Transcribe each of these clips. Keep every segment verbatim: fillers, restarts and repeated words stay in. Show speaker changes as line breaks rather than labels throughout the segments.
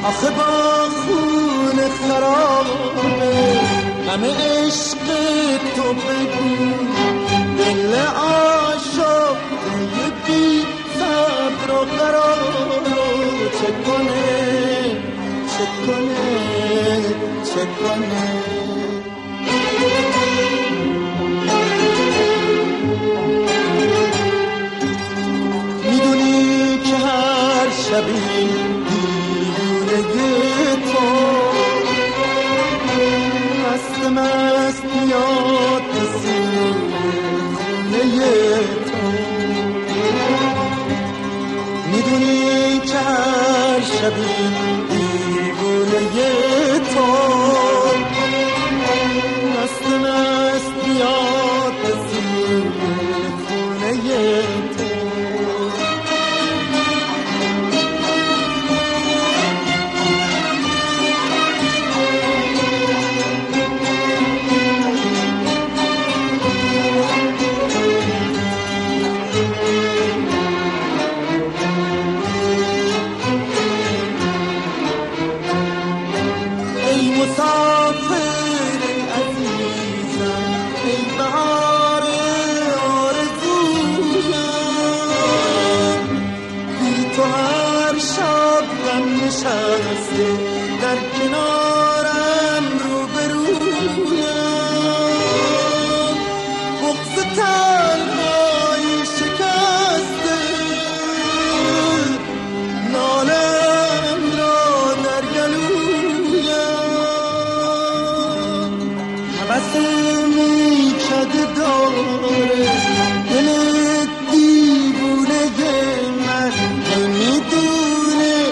آخه با خون خرابه غم عشق تو بگو دل عاشق یه بی صبر و قرار چه کنه چه کنه چه کنه. میدونی که هر شبی دیوونه تو مست مست میاد سینه تو. میدونی که هر شبی دیوونه تو مست مست میاد سینه تو. در کنارم رو برویم بغض تنهایی شکسته نالم را در گلویم حوث میکده داره دل دیوونه من نمیدونه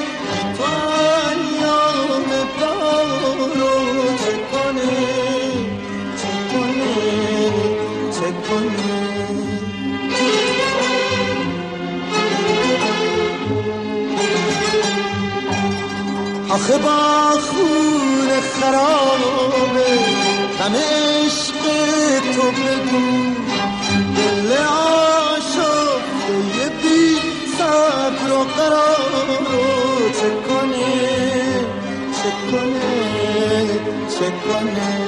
آخه با خون خرابه غم عشق تو بگو دل عاشق یه بی صبر و قرار چه کنه چه کنه چه کنه.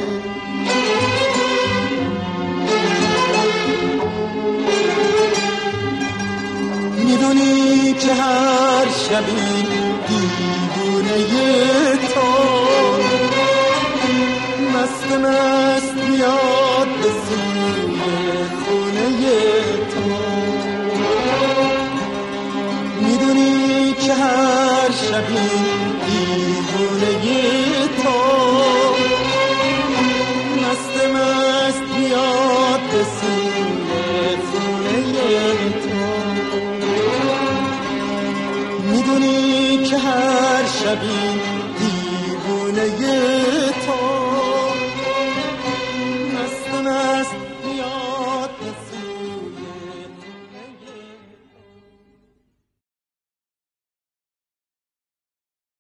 میدونی که هر شبی دیوونه تو مست مست میاد به سوی خونه تو. میدونی که هر شبی دیوونه تو مست مست میاد به سوی خونه تو. میدونی که هر شبی دیوونه